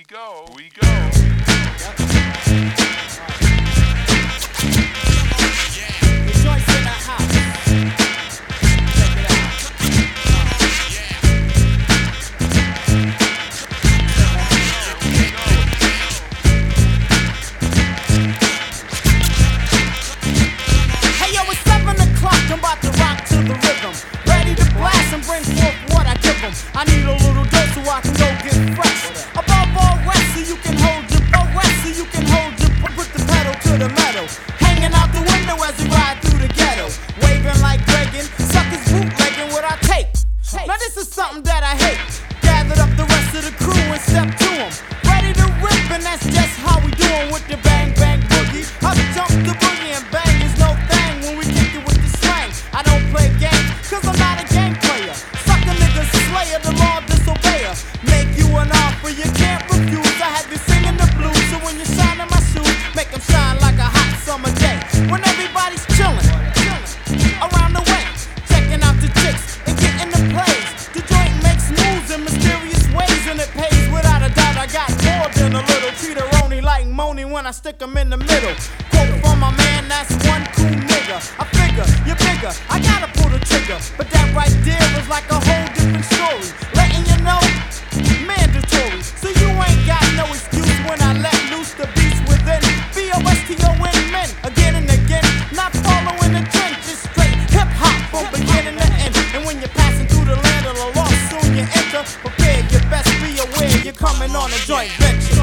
I need a little dirt so I can go get fresh. Above all rest, so you can hold your put the pedal to the metal. Hanging out the window as we ride through the ghetto. Waving like Reagan, suckers bootlegging what I take. Now this is something that I hate. Gathered up the rest of the crew and stepped to them. Ready to rip, and that's just how we doing with the bang bang boogie. Up jump the boogie and bang is no thing when we kick it with the slang. I don't play games, cause I'm not a game player. Sucker niggas slayer, the law disobeyer. Make you an offer you can't refuse. I have you singing the blues, so when you shine in my shoes, make them shine like a hot summer day. When everybody's chilling around the way, checking out the chicks and getting the plays. The joint makes moves in mysterious ways, and it pays without a doubt. I got more than a little treater-oni like Moni when I stick 'em in the middle. Quote from my man, that's one cool nigga. I figure you're bigger, I gotta pull the trigger, but that right there was like a whole different story. Letting you know, mandatory. So you ain't got no excuse when I let loose the beast within. B-O-S-T-O-N men, again and again. Not following the trend, just straight hip-hop from beginning to end. And when you're passing through the land of the lost, soon you enter. Prepare, you best be aware you're coming on a joint venture.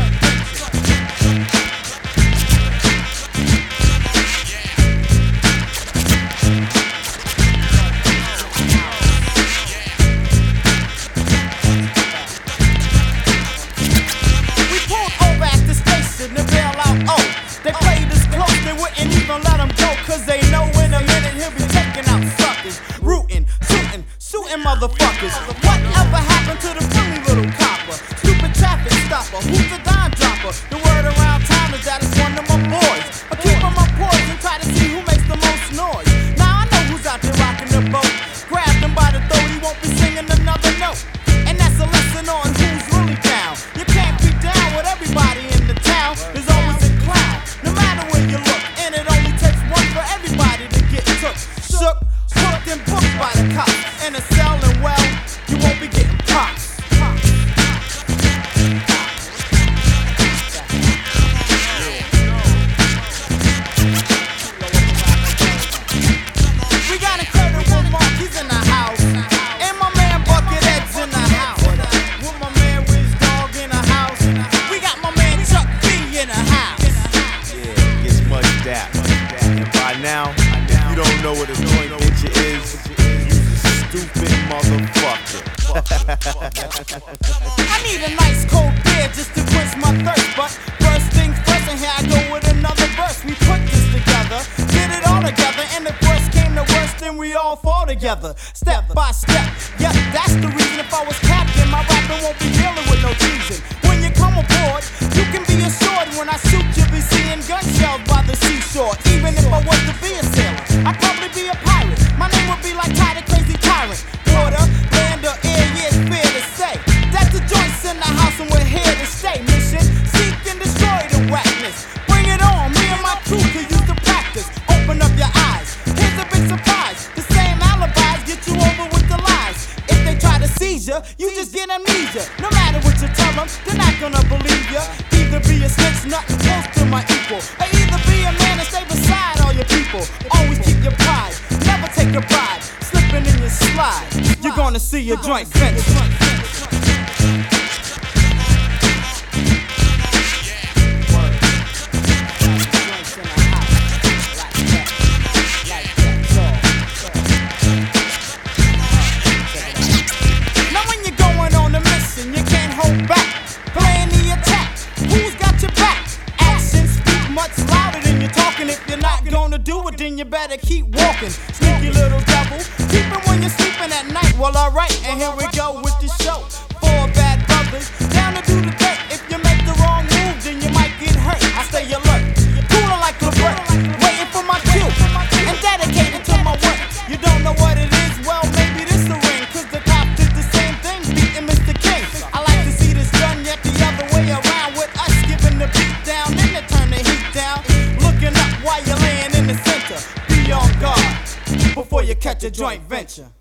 They played us close, they wouldn't even let him go, cause they know in a minute he'll be taking out suckers. Rootin', shooting motherfuckers. Whatever happened to the friendly little copper? Stupid traffic stopper, who's the dime dropper? The word around town is that it's one of my boys. I keep on my poise and try to see who makes the most noise. Now I know who's out there rocking the boat. Grab him by the throat, he won't be singing another note. And that's a lesson on who's really down. You can't be down with everybody in the town. There's always a clown. No matter where you look, and it only takes one for everybody to get took. Shook, hooked, and booked by the cops. In a cell, and well, you won't be getting props. We got incredible monkeys in the house, and my man Buckethead's in the house. With my man Riz Dog in the house, we got my man Chuck B in the house. Yeah, gets much that. And by now, if you don't know what a joint venture is, you's a stupid motherfucker. I need a nice cold beer just to quench my thirst, but first things first, and here I go with another verse. We put this together, did it all together, and if worst came to worst, then we all fall together, step by step. Yep, that's the reason if I was captain, my rapping won't be dealing with no treason. When you come aboard, you can be assured when I shoot you'll be seeing gun shells by the seashore. Even if I was to be a sailor, I'd probably be a pirate. My name would be like Ty the Crazy Tyrant. Water, land, or air, yeah, it's fair to say that the joint's in the house and we're here to stay. Mission, seek and destroy the whackness. Bring it on, me and my crew can use the practice. Open up your eyes, here's a big surprise. The same alibis get you over with the lies. If they try to seize you just get amnesia. No matter what you tell them, they're not gonna believe you. Either be a snitch, nothing close to my equal, or either be a man and stay beside all your people. Always keep your pride, never take a bribe. Slipping in your slide, you're gonna see a joint venture. Then you better keep walking, sneaky little devil. Keeping when you're sleeping at night. Well, alright, and here we go with the show. Four bad brothers down to do the dirt. If you make the wrong move, then you might get hurt. I stay alert, cooling like LeVert, waiting for my cue and dedicated to my work. You don't know what it is? Well, maybe this the ring, cause the cop did the same thing, beating Mr. King. I like to see this done, yet the other way around. before you catch a joint venture.